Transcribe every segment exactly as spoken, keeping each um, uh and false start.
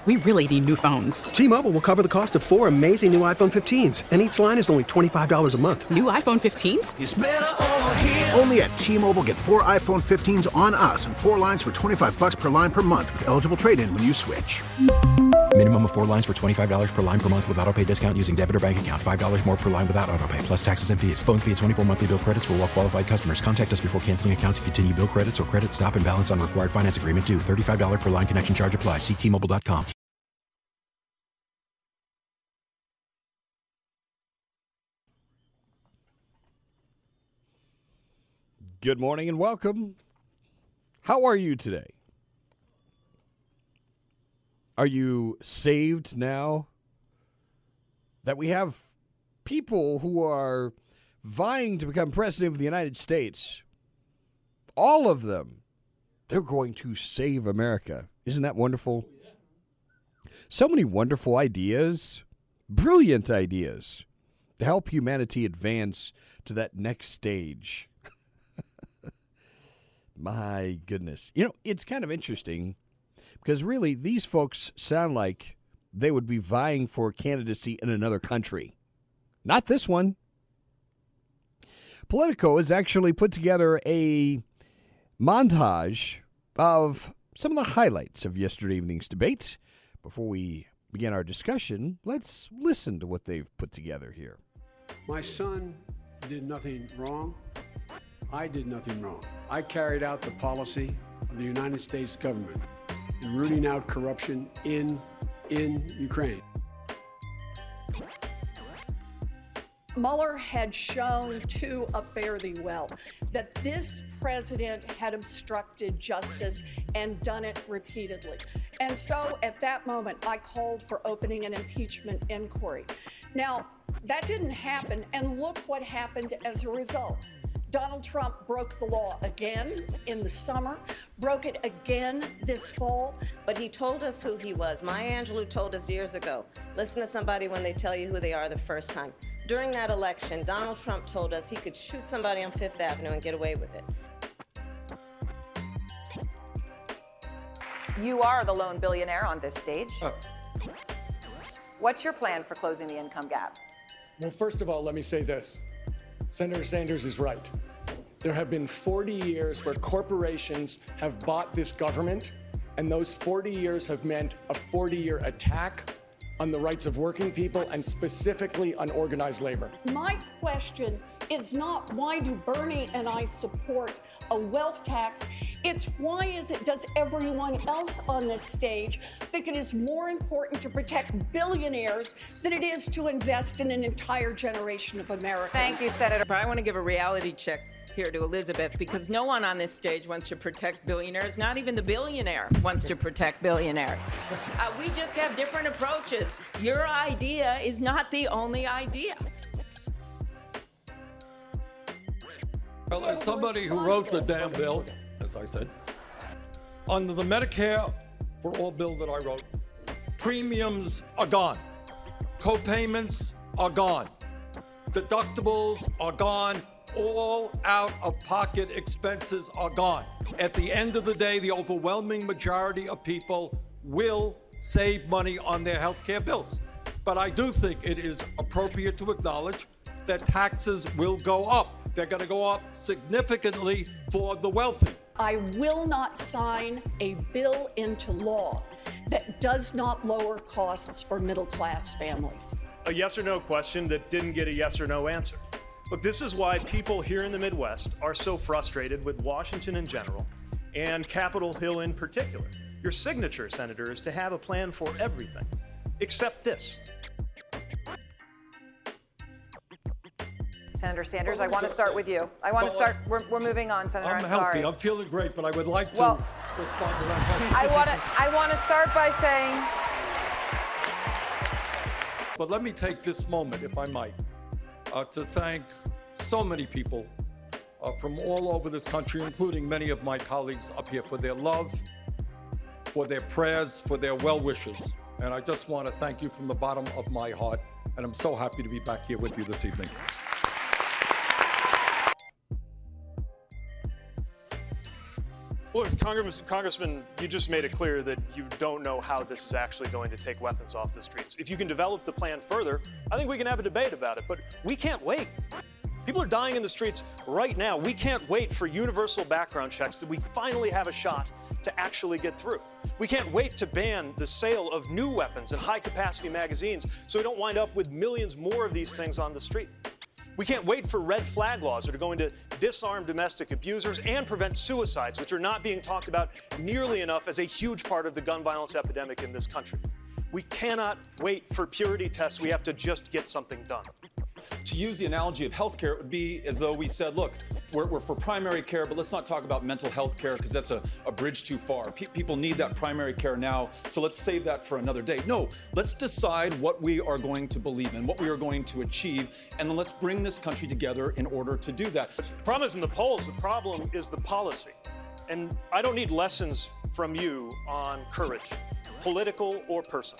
We really need new phones. T-Mobile will cover the cost of four amazing new iPhone fifteens, and each line is only twenty-five dollars a month. New iPhone fifteens? It's better over here. Only at T-Mobile, get four iPhone fifteens on us and four lines for twenty-five dollars per line per month with eligible trade-in when you switch. Minimum of four lines for twenty-five dollars per line per month with autopay discount using debit or bank account. five dollars more per line without autopay, plus taxes and fees. Phone fee at twenty-four monthly bill credits for well-qualified customers. Contact us before canceling account to continue bill credits or credit stop and balance on required finance agreement due. thirty-five dollars per line connection charge applies. See T Mobile dot com. Good morning and welcome. How are you today? Are you saved now that we have people who are vying to become president of the United States? All of them, they're going to save America. Isn't that wonderful? So many wonderful ideas, brilliant ideas to help humanity advance to that next stage. My goodness. You know, it's kind of interesting because really these folks sound like they would be vying for candidacy in another country. Not this one. Politico has actually put together a montage of some of the highlights of yesterday evening's debate. Before we begin our discussion, let's listen to what they've put together here. My son did nothing wrong. I did nothing wrong. I carried out the policy of the United States government in rooting out corruption in, in Ukraine. Mueller had shown to a fare thee well that this president had obstructed justice and done it repeatedly. And so at that moment, I called for opening an impeachment inquiry. Now, that didn't happen, and look what happened as a result. Donald Trump broke the law again in the summer, broke it again this fall. But he told us who he was. Maya Angelou told us years ago, listen to somebody when they tell you who they are the first time. During that election, Donald Trump told us he could shoot somebody on Fifth Avenue and get away with it. You are the lone billionaire on this stage. Uh, What's your plan for closing the income gap? well, first of all, let me say this. Senator Sanders is right. There have been forty years where corporations have bought this government, and those forty years have meant a forty-year attack on the rights of working people and specifically on organized labor. My question is not why do Bernie and I support a wealth tax, it's why is it does everyone else on this stage think it is more important to protect billionaires than it is to invest in an entire generation of Americans? Thank you, Senator. But I want to give a reality check here to Elizabeth, because no one on this stage wants to protect billionaires. Not even the billionaire wants to protect billionaires. Uh, we just have different approaches. Your idea is not the only idea. Well, as somebody who wrote the damn bill, as I said, under the Medicare for All bill that I wrote, premiums are gone. Co-payments are gone. Deductibles are gone. All out-of-pocket expenses are gone. At the end of the day, the overwhelming majority of people will save money on their health care bills. But I do think it is appropriate to acknowledge that taxes will go up. They're going to go up significantly for the wealthy. I will not sign a bill into law that does not lower costs for middle-class families. A yes or no question that didn't get a yes or no answer. Look, this is why people here in the Midwest are so frustrated with Washington in general and Capitol Hill in particular. Your signature, Senator, is to have a plan for everything, except this. Senator Sanders, I want to start with you. I want to start, we're, we're moving on, Senator, I'm, I'm sorry. healthy, I'm feeling great, but I would like to well, respond to that question. I want to, I want to start by saying... But let me take this moment, if I might, uh, to thank so many people uh, from all over this country, including many of my colleagues up here, for their love, for their prayers, for their well wishes. And I just want to thank you from the bottom of my heart. And I'm so happy to be back here with you this evening. Well, Congressman, Congressman, you just made it clear that you don't know how this is actually going to take weapons off the streets. If you can develop the plan further, I think we can have a debate about it, but we can't wait. People are dying in the streets right now. We can't wait for universal background checks that we finally have a shot to actually get through. We can't wait to ban the sale of new weapons and high-capacity magazines so we don't wind up with millions more of these things on the street. We can't wait for red flag laws that are going to disarm domestic abusers and prevent suicides, which are not being talked about nearly enough as a huge part of the gun violence epidemic in this country. We cannot wait for purity tests. We have to just get something done. To use the analogy of healthcare, it would be as though we said, look, we're, we're for primary care, but let's not talk about mental health care because that's a, a bridge too far. Pe- people need that primary care now, so let's save that for another day. No, let's decide what we are going to believe in, what we are going to achieve, and then let's bring this country together in order to do that. The problem isn't the polls, the problem is the policy. And I don't need lessons from you on courage, political or personal.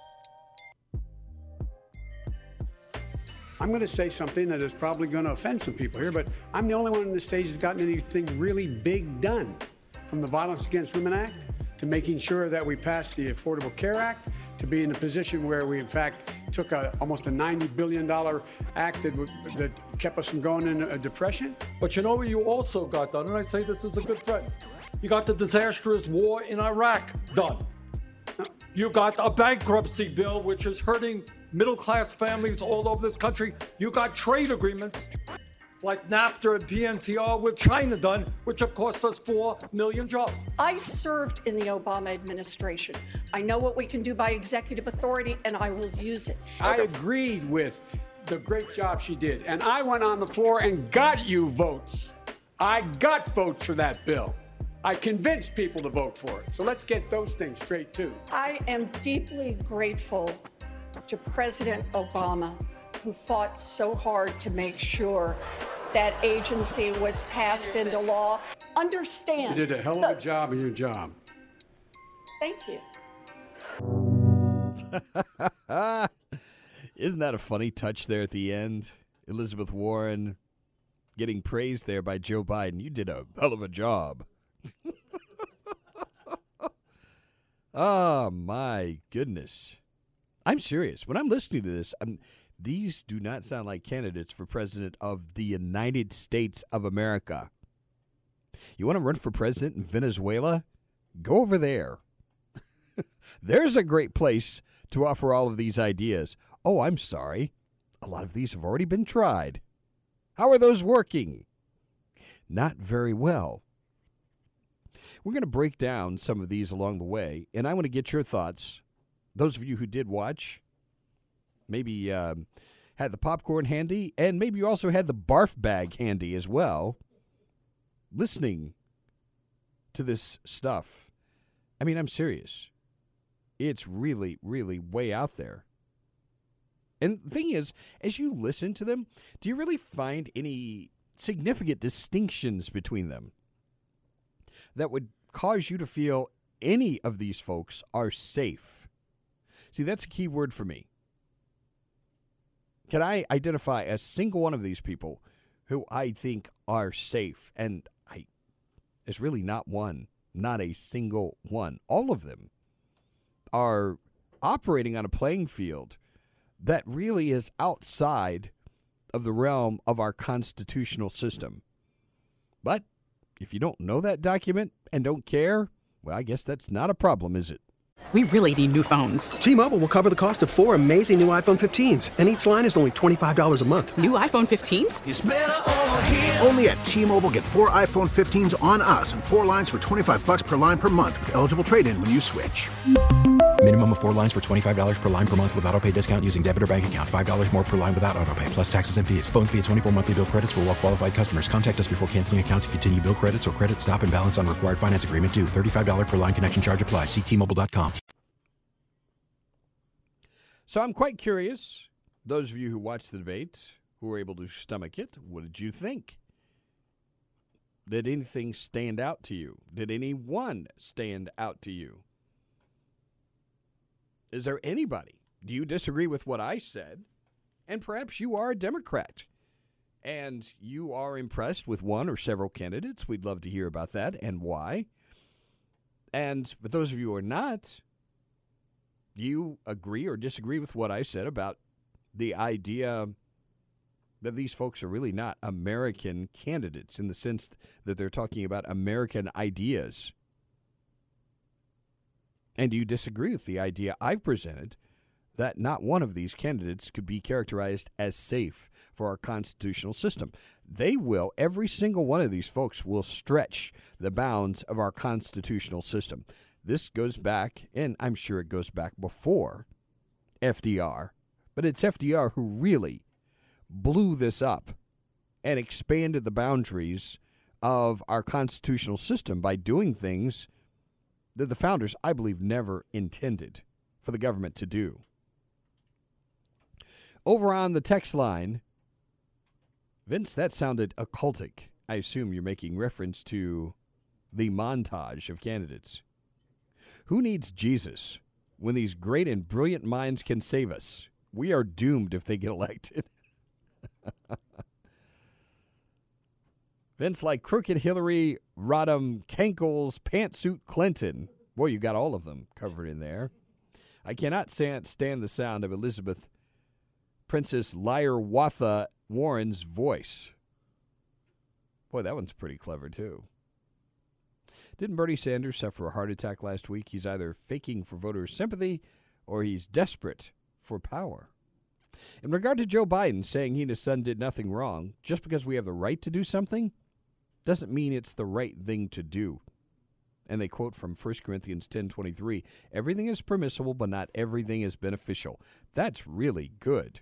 I'm going to say something that is probably going to offend some people here, but I'm the only one on the stage that's gotten anything really big done, from the Violence Against Women Act to making sure that we passed the Affordable Care Act, to be in a position where we, in fact, took a, almost a ninety billion dollars act that, that kept us from going into a depression. But you know what you also got done, and I say this is a good friend. You got the disastrous war in Iraq done. You got a bankruptcy bill, which is hurting middle-class families all over this country. You got trade agreements like NAFTA and P N T R with China done, which have cost us four million jobs. I served in the Obama administration. I know what we can do by executive authority, and I will use it. I agreed with the great job she did, and I went on the floor and got you votes. I got votes for that bill. I convinced people to vote for it. So let's get those things straight, too. I am deeply grateful to President Obama, who fought so hard to make sure that agency was passed into law. Understand. You did a hell of a job in your job. Thank you. Isn't that a funny touch there at the end? Elizabeth Warren getting praised there by Joe Biden. You did a hell of a job. Oh, my goodness. I'm serious. When I'm listening to this, I'm, these do not sound like candidates for president of the United States of America. You want to run for president in Venezuela? Go over there. There's a great place to offer all of these ideas. Oh, I'm sorry. A lot of these have already been tried. How are those working? Not very well. We're going to break down some of these along the way, and I want to get your thoughts. Those of you who did watch, maybe um, had the popcorn handy, and maybe you also had the barf bag handy as well, listening to this stuff. I mean, I'm serious. It's really, really way out there. And the thing is, as you listen to them, do you really find any significant distinctions between them that would cause you to feel any of these folks are safe? See, that's a key word for me. Can I identify a single one of these people who I think are safe? And I, there's really not one, not a single one. All of them are operating on a playing field that really is outside of the realm of our constitutional system. But if you don't know that document and don't care, well, I guess that's not a problem, is it? We really need new phones. T-Mobile will cover the cost of four amazing new iPhone fifteens, and each line is only twenty-five dollars a month. New iPhone fifteens? It's better over here. Only at T-Mobile, get four iPhone fifteens on us and four lines for twenty-five bucks per line per month with eligible trade-in when you switch. Minimum of four lines for twenty-five dollars per line per month with auto pay discount using debit or bank account. five dollars more per line without auto pay, plus taxes and fees. Phone fee at twenty-four monthly bill credits for well-qualified customers. Contact us before canceling account to continue bill credits or credit stop and balance on required finance agreement due. thirty-five dollars per line connection charge applies. See T Mobile dot com. So I'm quite curious, those of you who watched the debate, who were able to stomach it, what did you think? Did anything stand out to you? Did anyone stand out to you? Is there anybody? Do you disagree with what I said? And perhaps you are a Democrat, and you are impressed with one or several candidates. We'd love to hear about that and why. And for those of you who are not, you agree or disagree with what I said about the idea that these folks are really not American candidates in the sense that they're talking about American ideas. And do you disagree with the idea I've presented that not one of these candidates could be characterized as safe for our constitutional system? They will, every single one of these folks will stretch the bounds of our constitutional system. This goes back, and I'm sure it goes back before F D R, but it's F D R who really blew this up and expanded the boundaries of our constitutional system by doing things that the founders, I believe, never intended for the government to do. Over on the text line, Vince, that sounded occultic. I assume you're making reference to the montage of candidates. Who needs Jesus when these great and brilliant minds can save us? We are doomed if they get elected. Vince, like Crooked Hillary, Rodham, Kankles, Pantsuit Clinton. Boy, you got all of them covered in there. I cannot stand the sound of Elizabeth Princess Liar-Watha Warren's voice. Boy, that one's pretty clever, too. Didn't Bernie Sanders suffer a heart attack last week? He's either faking for voter sympathy or he's desperate for power. In regard to Joe Biden saying he and his son did nothing wrong, just because we have the right to do something doesn't mean it's the right thing to do. And they quote from First Corinthians ten twenty-three, everything is permissible, but not everything is beneficial. That's really good.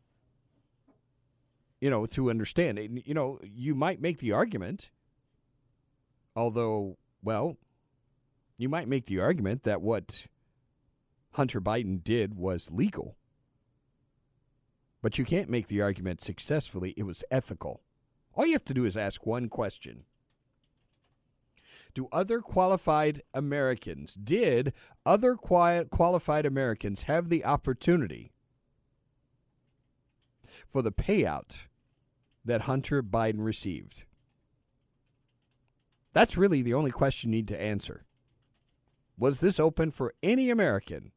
You know, to understand. You know, you might make the argument, although, well, you might make the argument that what Hunter Biden did was legal. But you can't make the argument successfully it was ethical. All you have to do is ask one question. Do other qualified Americans, did other quiet, qualified Americans have the opportunity for the payout that Hunter Biden received? That's really the only question you need to answer. Was this open for any American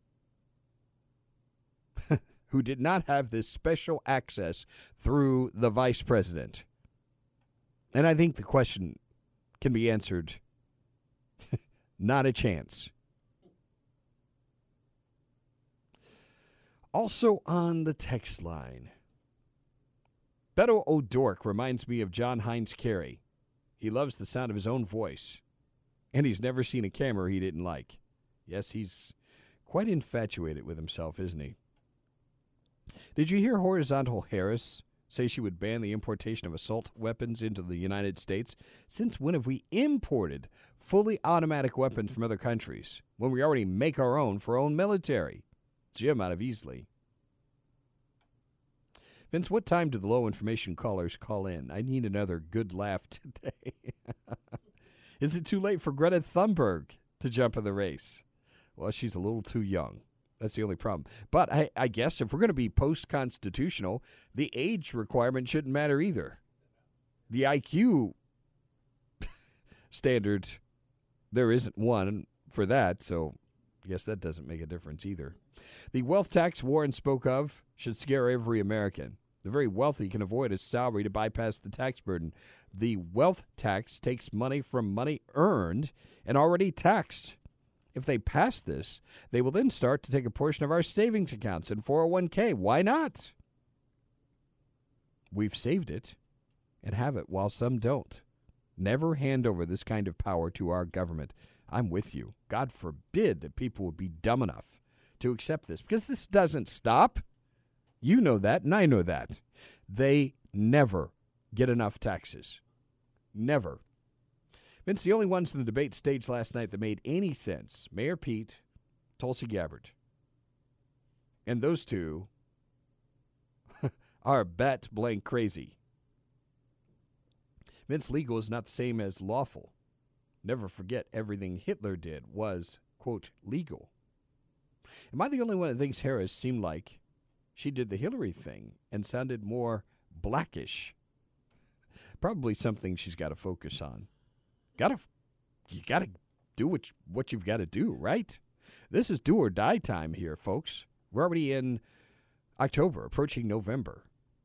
who did not have this special access through the vice president? And I think the question can be answered, not a chance. Also on the text line, Beto O'Rourke reminds me of John Heinz Carey. He loves the sound of his own voice, and he's never seen a camera he didn't like. Yes, he's quite infatuated with himself, isn't he? Did you hear Horizontal Harris say she would ban the importation of assault weapons into the United States? Since when have we imported fully automatic weapons from other countries when we already make our own for our own military? Jim out of Easley. Vince, what time do the low information callers call in? I need another good laugh today. Is it too late for Greta Thunberg to jump in the race? Well, she's a little too young. That's the only problem. But I, I guess if we're going to be post-constitutional, the age requirement shouldn't matter either. The I Q standard, there isn't one for that, so I guess that doesn't make a difference either. The wealth tax Warren spoke of should scare every American. The very wealthy can avoid a salary to bypass the tax burden. The wealth tax takes money from money earned and already taxed. If they pass this, they will then start to take a portion of our savings accounts and four oh one k. Why not? We've saved it and have it while some don't. Never hand over this kind of power to our government. I'm with you. God forbid that people would be dumb enough to accept this, because this doesn't stop. You know that, and I know that. They never get enough taxes. Never. Vince, the only ones in the debate stage last night that made any sense, Mayor Pete, Tulsi Gabbard. And those two are bat blank crazy. Vince, legal is not the same as lawful. Never forget everything Hitler did was, quote, legal. Am I the only one that thinks Harris seemed like she did the Hillary thing and sounded more blackish? Probably something she's got to focus on. Gotta, you gotta do what, what you've got to do, right? This is do or die time here, folks. We're already in October, approaching November.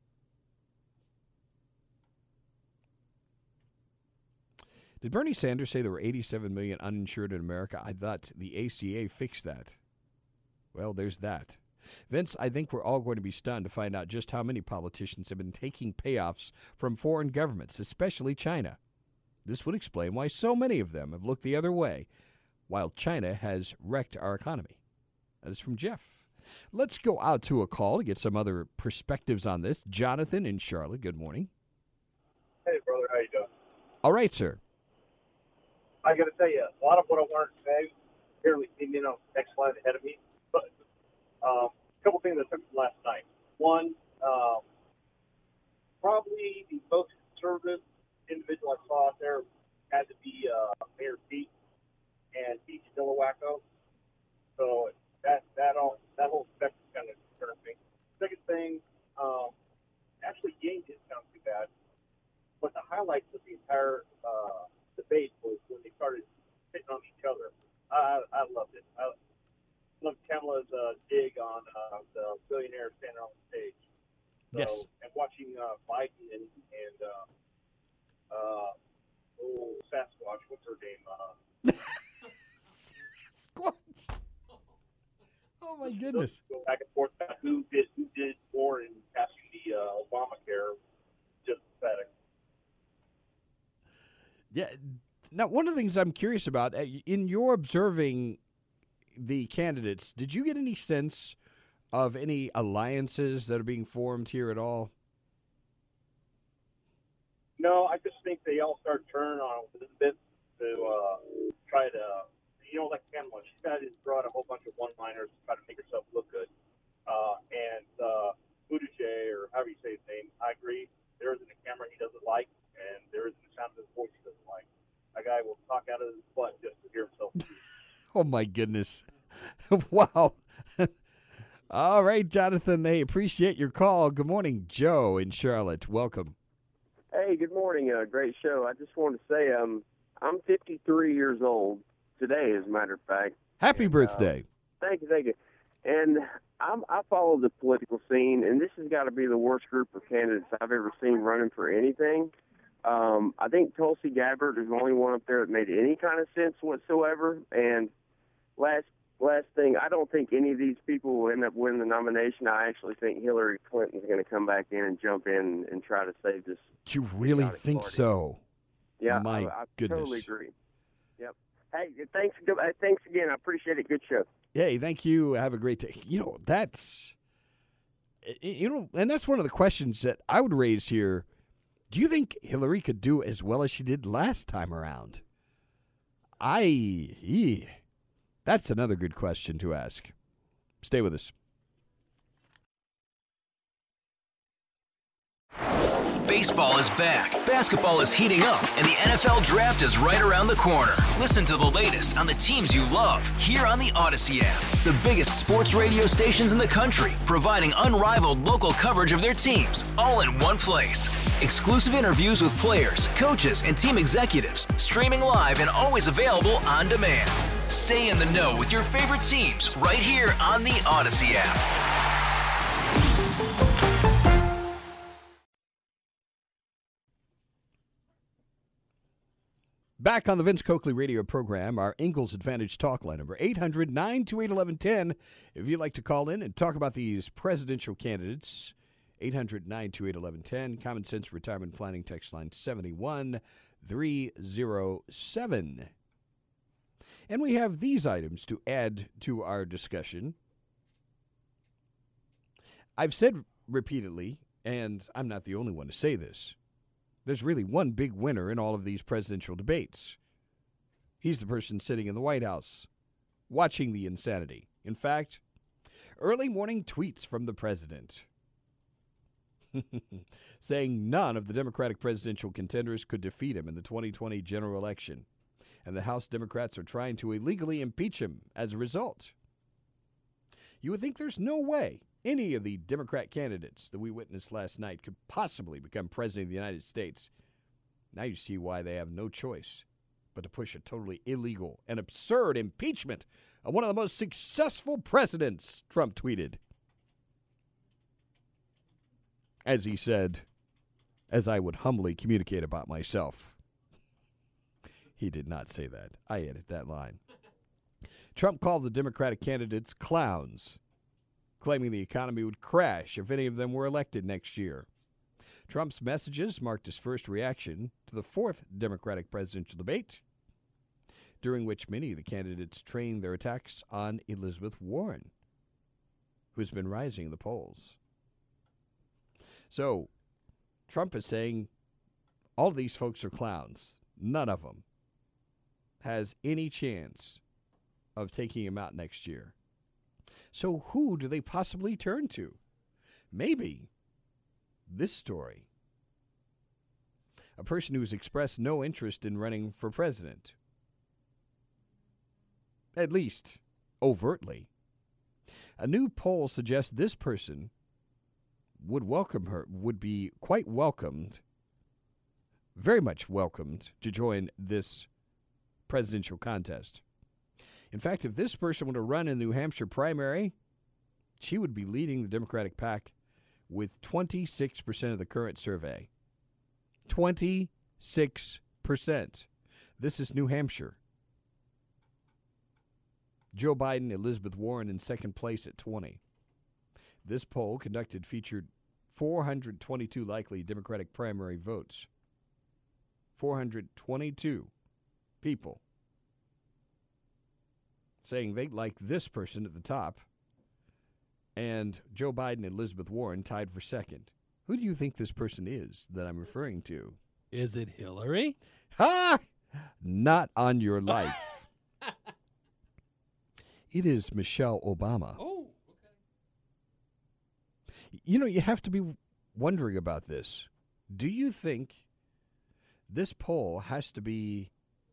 Did Bernie Sanders say there were eighty-seven million uninsured in America? I thought the A C A fixed that. Well, there's that. Vince, I think we're all going to be stunned to find out just how many politicians have been taking payoffs from foreign governments, especially China. This would explain why so many of them have looked the other way, while China has wrecked our economy. That is from Jeff. Let's go out to a call to get some other perspectives on this. Jonathan in Charlotte, good morning. Hey, brother, how you doing? All right, sir. I got to tell you, a lot of what I wanted to say apparently came in on the next slide ahead of me. But um, a couple things that took last night. One, um, probably the most conservative individual I saw out there had to be uh, Mayor Pete, and Pete's still a wacko. So that that all that whole spectrum kind of concerns me. Second thing, um, actually, Yang didn't sound too bad, but the highlights of the entire uh, debate was when they started hitting on each other. I, I loved it. I loved Kamala's uh, dig on uh, the billionaire standing on the stage. So, yes. And watching uh, Biden and, and uh, uh, oh, Sasquatch, what's her name? Uh, Sasquatch. Oh, my goodness. Go back and forth about who did, who did more in passing the uh, Obamacare. Just pathetic. Yeah. Now, one of the things I'm curious about, in your observing the candidates, did you get any sense of any alliances that are being formed here at all? No, I just think they all start turning on Elizabeth to uh, try to, you know, like Kamala, she's got to throw out a whole bunch of one-liners to try to make herself look good. Uh, and uh, Buttigieg, or however you say his name, I agree. There isn't a camera he doesn't like, and there isn't a sound of his voice he doesn't like. That guy will talk out of his butt just to hear himself. Oh, my goodness. Wow. All right, Jonathan, hey, appreciate your call. Good morning, Joe in Charlotte. Welcome. Hey, good morning. Uh, great show. I just wanted to say um, I'm fifty-three years old today, as a matter of fact. Happy and, birthday. Uh, thank you, thank you. And I'm, I follow the political scene, and this has got to be the worst group of candidates I've ever seen running for anything. Um, I think Tulsi Gabbard is the only one up there that made any kind of sense whatsoever. And last last thing, I don't think any of these people will end up winning the nomination. I actually think Hillary Clinton's going to come back in and jump in and try to save this. You really think party. so? Yeah, My I, I goodness. totally agree. Yep. Hey, thanks. Thanks again. I appreciate it. Good show. Hey, thank you. Have a great day. You know, that's, you know, and that's one of the questions that I would raise here. Do you think Hillary could do as well as she did last time around? I, yeah, that's another good question to ask. Stay with us. Baseball is back, basketball is heating up, and the N F L Draft is right around the corner. Listen to the latest on the teams you love here on the Odyssey app. The biggest sports radio stations in the country, providing unrivaled local coverage of their teams, all in one place. Exclusive interviews with players, coaches, and team executives, streaming live and always available on demand. Stay in the know with your favorite teams right here on the Odyssey app. Back on the Vince Coakley radio program, our Ingalls Advantage talk line number eight hundred, nine two eight, eleven ten. If you'd like to call in and talk about these presidential candidates, eight hundred, nine two eight, eleven ten. Common Sense Retirement Planning text line seven one three zero seven. And we have these items to add to our discussion. I've said repeatedly, and I'm not the only one to say this, there's really one big winner in all of these presidential debates. He's the person sitting in the White House, watching the insanity. In fact, early morning tweets from the president saying none of the Democratic presidential contenders could defeat him in the twenty twenty general election, and the House Democrats are trying to illegally impeach him as a result. You would think there's no way any of the Democrat candidates that we witnessed last night could possibly become president of the United States. Now you see why they have no choice but to push a totally illegal and absurd impeachment of one of the most successful presidents, Trump tweeted. As he said, as I would humbly communicate about myself. He did not say that. I edit that line. Trump called the Democratic candidates clowns, claiming the economy would crash if any of them were elected next year. Trump's messages marked his first reaction to the fourth Democratic presidential debate, during which many of the candidates trained their attacks on Elizabeth Warren, who's been rising in the polls. So, Trump is saying all of these folks are clowns. None of them has any chance of taking him out next year. So who do they possibly turn to? Maybe this story. A person who has expressed no interest in running for president. At least overtly. A new poll suggests this person would welcome her, would be quite welcomed, very much welcomed to join this presidential contest. In fact, if this person were to run in the New Hampshire primary, she would be leading the Democratic pack with twenty-six percent of the current survey. twenty-six percent. This is New Hampshire. Joe Biden, Elizabeth Warren in second place at twenty. This poll, conducted, featured four hundred twenty-two likely Democratic primary votes. four hundred twenty-two people saying they like this person at the top, and Joe Biden and Elizabeth Warren tied for second. Who do you think this person is that I'm referring to? Is it Hillary? Ha! Not on your life. It is Michelle Obama. Oh, okay. You know, you have to be wondering about this. Do you think this poll has to be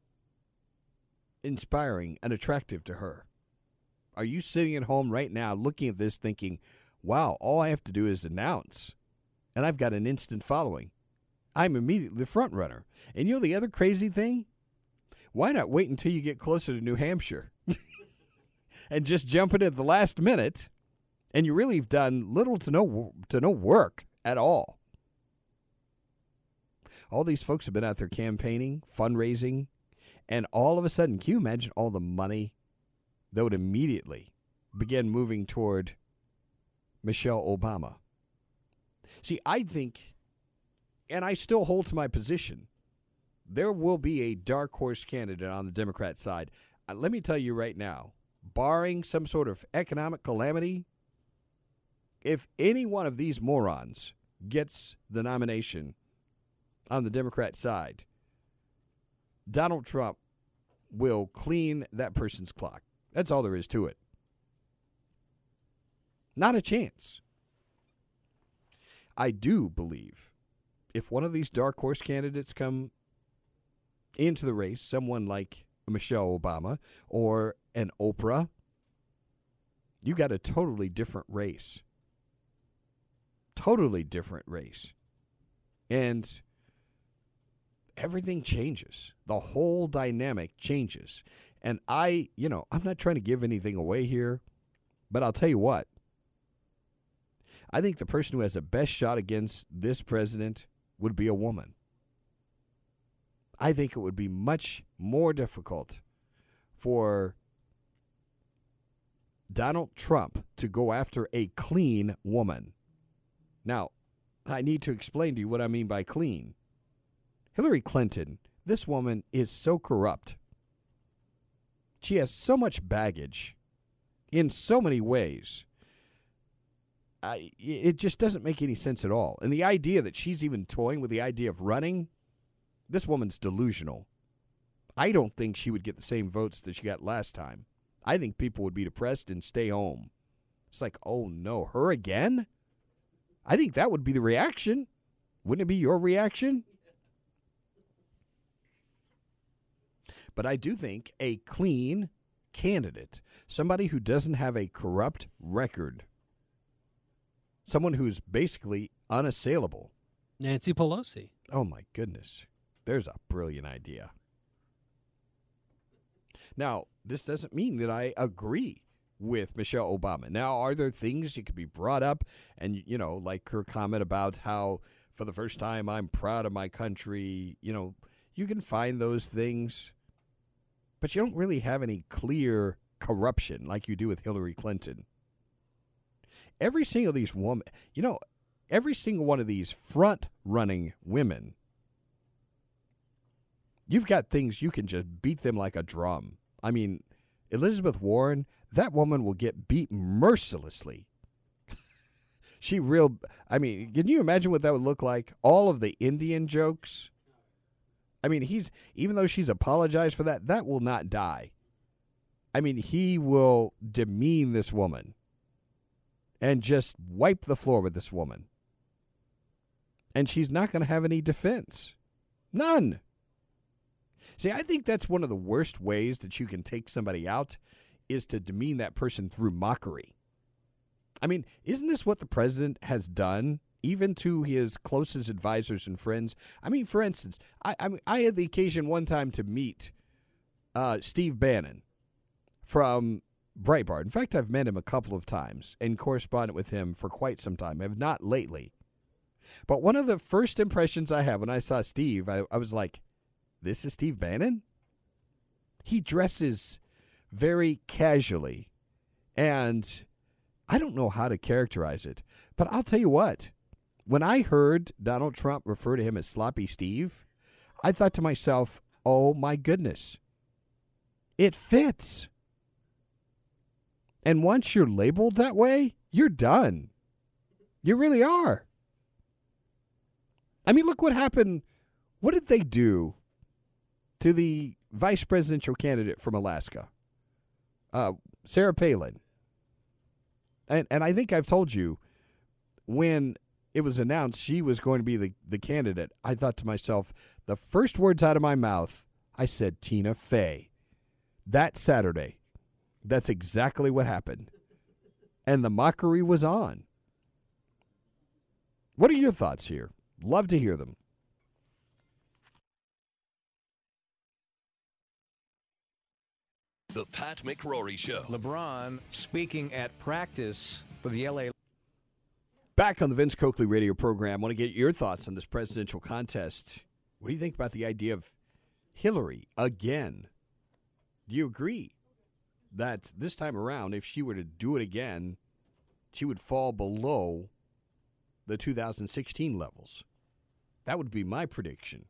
inspiring and attractive to her? Are you sitting at home right now looking at this thinking, wow, all I have to do is announce, and I've got an instant following. I'm immediately the front runner. And you know the other crazy thing? Why not wait until you get closer to New Hampshire and just jump in at the last minute, and you really have done little to no to no work at all. All these folks have been out there campaigning, fundraising, and all of a sudden, can you imagine all the money that would immediately begin moving toward Michelle Obama? See, I think, and I still hold to my position, there will be a dark horse candidate on the Democrat side. Uh, let me tell you right now, barring some sort of economic calamity, if any one of these morons gets the nomination on the Democrat side, Donald Trump will clean that person's clock. That's all there is to it. Not a chance. I do believe if one of these dark horse candidates come into the race, someone like Michelle Obama or an Oprah, you got a totally different race. Totally different race. And everything changes. The whole dynamic changes. And I, you know, I'm not trying to give anything away here, but I'll tell you what. I think the person who has the best shot against this president would be a woman. I think it would be much more difficult for Donald Trump to go after a clean woman. Now, I need to explain to you what I mean by clean. Hillary Clinton, this woman is so corrupt. She has so much baggage in so many ways. I, it just doesn't make any sense at all. And the idea that she's even toying with the idea of running, this woman's delusional. I don't think she would get the same votes that she got last time. I think people would be depressed and stay home. It's like, oh no, her again? I think that would be the reaction. Wouldn't it be your reaction? But I do think a clean candidate, somebody who doesn't have a corrupt record, someone who's basically unassailable. Nancy Pelosi. Oh, my goodness. There's a brilliant idea. Now, this doesn't mean that I agree with Michelle Obama. Now, are there things that could be brought up? And, you know, like her comment about how for the first time I'm proud of my country. You know, you can find those things, but you don't really have any clear corruption like you do with Hillary Clinton. Every single of these women, you know, every single one of these front-running women, you've got things you can just beat them like a drum. I mean, Elizabeth Warren, that woman will get beat mercilessly. She real, I mean, can you imagine what that would look like? All of the Indian jokes. I mean, he's, even though she's apologized for that, that will not die. I mean, he will demean this woman and just wipe the floor with this woman. And she's not going to have any defense. None. See, I think that's one of the worst ways that you can take somebody out is to demean that person through mockery. I mean, isn't this what the president has done, even to his closest advisors and friends? I mean, for instance, I I, I had the occasion one time to meet uh, Steve Bannon from Breitbart. In fact, I've met him a couple of times and corresponded with him for quite some time. I have not lately. But one of the first impressions I had when I saw Steve, I, I was like, this is Steve Bannon? He dresses very casually, and I don't know how to characterize it, but I'll tell you what. When I heard Donald Trump refer to him as Sloppy Steve, I thought to myself, oh my goodness, it fits. And once you're labeled that way, you're done. You really are. I mean, look what happened. What did they do to the vice presidential candidate from Alaska, uh, Sarah Palin? And and I think I've told you, when it was announced she was going to be the, the candidate, I thought to myself, the first words out of my mouth, I said, Tina Fey. That Saturday, that's exactly what happened. And the mockery was on. What are your thoughts here? Love to hear them. The Pat McRory Show. LeBron speaking at practice for the L A. Back on the Vince Coakley radio program, I want to get your thoughts on this presidential contest. What do you think about the idea of Hillary again? Do you agree that this time around, if she were to do it again, she would fall below the two thousand sixteen levels? That would be my prediction.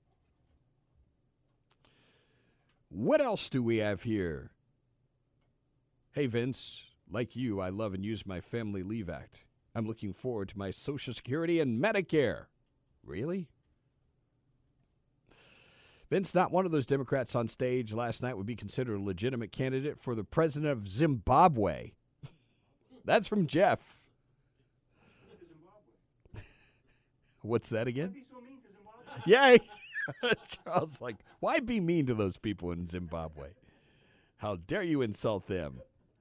What else do we have here? Hey, Vince, like you, I love and use my Family Leave Act. I'm looking forward to my Social Security and Medicare. Really? Vince, not one of those Democrats on stage last night would be considered a legitimate candidate for the president of Zimbabwe. That's from Jeff. What's that again? Yeah. Charles, like, why be mean to those people in Zimbabwe? How dare you insult them?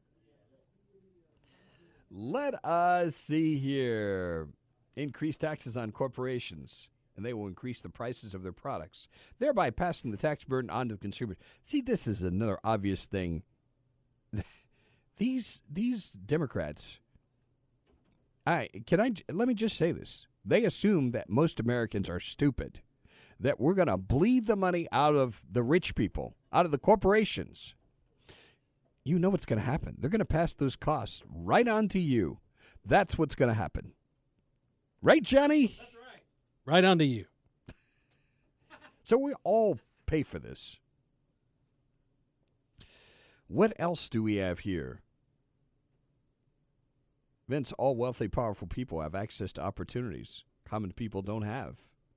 Let us see here. Increase taxes on corporations, and they will increase the prices of their products, thereby passing the tax burden on to the consumer. See, this is another obvious thing. These these Democrats, I can I let me just say this. They assume that most Americans are stupid, that we're going to bleed the money out of the rich people, out of the corporations. You know what's going to happen. They're going to pass those costs right on to you. That's what's going to happen. Right, Johnny? That's right. Right on to you. So we all pay for this. What else do we have here? Vince, all wealthy, powerful people have access to opportunities common people don't have.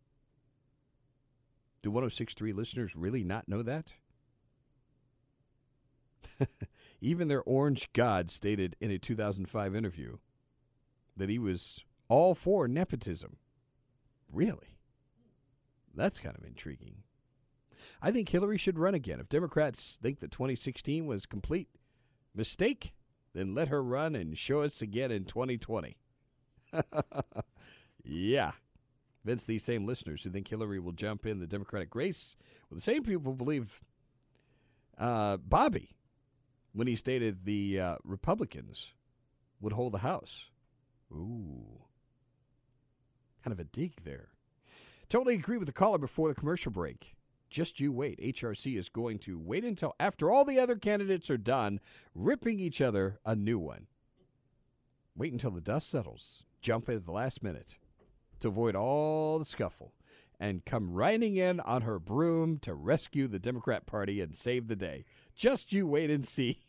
Do one oh six point three listeners really not know that? Even their orange god stated in a two thousand five interview that he was all for nepotism. Really? That's kind of intriguing. I think Hillary should run again. If Democrats think that twenty sixteen was a complete mistake, then let her run and show us again in twenty twenty. Yeah. Vince, these same listeners who think Hillary will jump in the Democratic race, well, the same people believe uh, Bobby when he stated the uh, Republicans would hold the House. Ooh. Kind of a dig there. Totally agree with the caller before the commercial break. Just you wait. H R C is going to wait until after all the other candidates are done, ripping each other a new one. Wait until the dust settles. Jump in at the last minute to avoid all the scuffle and come riding in on her broom to rescue the Democrat Party and save the day. Just you wait and see.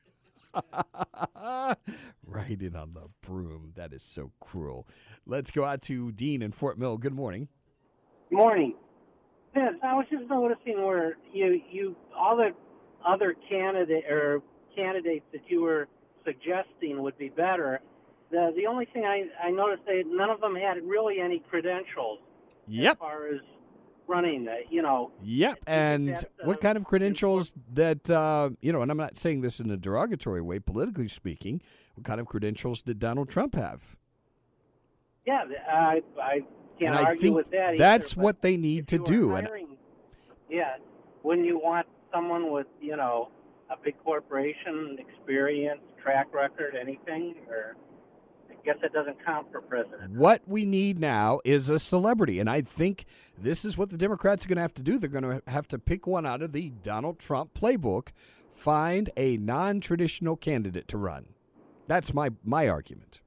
Riding on the broom. That is so cruel. Let's go out to Dean in Fort Mill. Good morning. Morning. Vince, I was just noticing where you, you all the other candidate or candidates that you were suggesting would be better. The the only thing I, I noticed they none of them had really any credentials. Yep. As far as running, the, you know. Yep. And that's, uh, what kind of credentials that uh, you know? And I'm not saying this in a derogatory way, politically speaking. What kind of credentials did Donald Trump have? Yeah, I I can't and I argue think with that. that's either, what they need to do. And hiring, yeah, wouldn't you want someone with you know a big corporation experience, track record, anything? Or I guess it doesn't count for president. what we need now is a celebrity, and I think this is what the Democrats are going to have to do. They're going to have to pick one out of the Donald Trump playbook, find a non-traditional candidate to run. That's my my argument.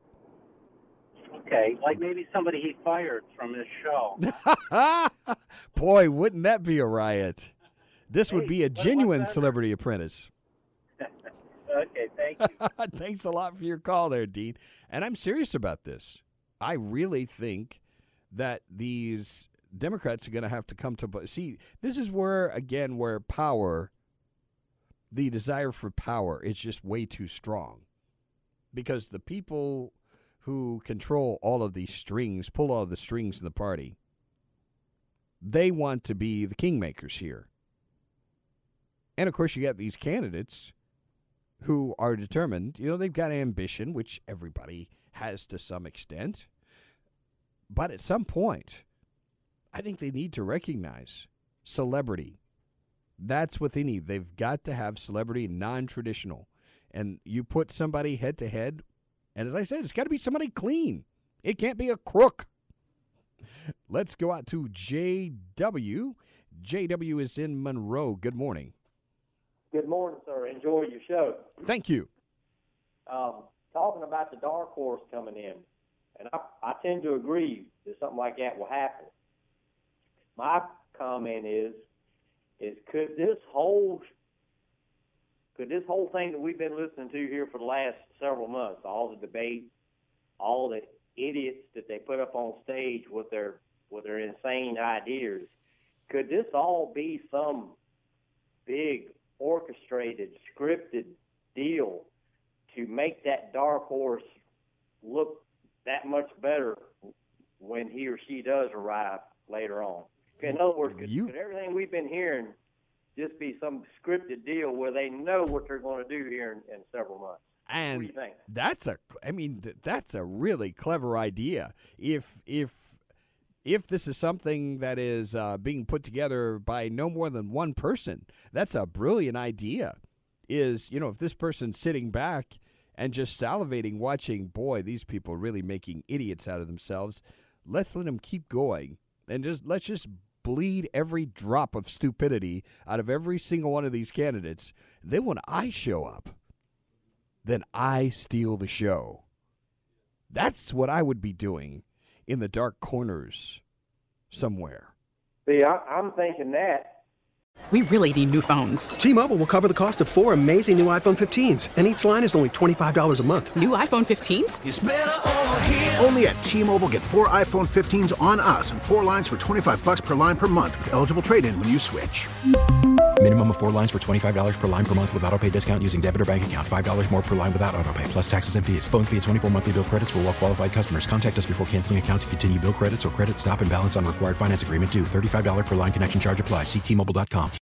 Okay, like maybe somebody he fired from this show. Boy, wouldn't that be a riot? This would Hey, be a what- what's genuine that? Celebrity Apprentice. Okay, thank you. Thanks a lot for your call there, Dean. And I'm serious about this. I really think that these Democrats are going to have to come to – see, this is where, again, where power, the desire for power is just way too strong. Because the people who control all of these strings, pull all of the strings in the party, they want to be the kingmakers here. And, of course, you got these candidates who are determined. You know, they've got ambition, which everybody has to some extent. But at some point, I think they need to recognize celebrity. That's what they need. They've got to have celebrity non-traditional. And you put somebody head-to-head, and as I said, it's got to be somebody clean. It can't be a crook. Let's go out to J W. J W is in Monroe. Good morning. Good morning, sir. Enjoy your show. Thank you. Um, talking about the dark horse coming in, and I, I tend to agree that something like that will happen. My comment is, is could this whole could this whole thing that we've been listening to here for the last several months, all the debate, all the idiots that they put up on stage with their with their insane ideas, could this all be some big orchestrated, scripted deal to make that dark horse look that much better when he or she does arrive later on? In other words, could, You- could everything we've been hearing just be some scripted deal where they know what they're going to do here in, in several months? What do And you think? that's a, I mean, th- that's a really clever idea. If if if this is something that is uh, being put together by no more than one person, that's a brilliant idea. Is, you know, if this person's sitting back and just salivating, watching, boy, these people are really making idiots out of themselves, let's let them keep going and just let's just bleed every drop of stupidity out of every single one of these candidates. Then when I show up, then I steal the show. That's what I would be doing in the dark corners somewhere. See, I, I'm thinking that. We really need new phones. T-Mobile will cover the cost of four amazing new iPhone fifteens, and each line is only twenty-five dollars a month. New iPhone fifteens? It's better over here. Only at T-Mobile, get four iPhone fifteens on us and four lines for twenty-five bucks per line per month with eligible trade-in when you switch. Minimum of four lines for twenty-five dollars per line per month with autopay discount using debit or bank account. five dollars more per line without autopay, plus taxes and fees. Phone fee at twenty-four monthly bill credits for well-qualified customers. Contact us before canceling account to continue bill credits or credit stop and balance on required finance agreement due. thirty-five dollars per line connection charge applies. See T Mobile dot com.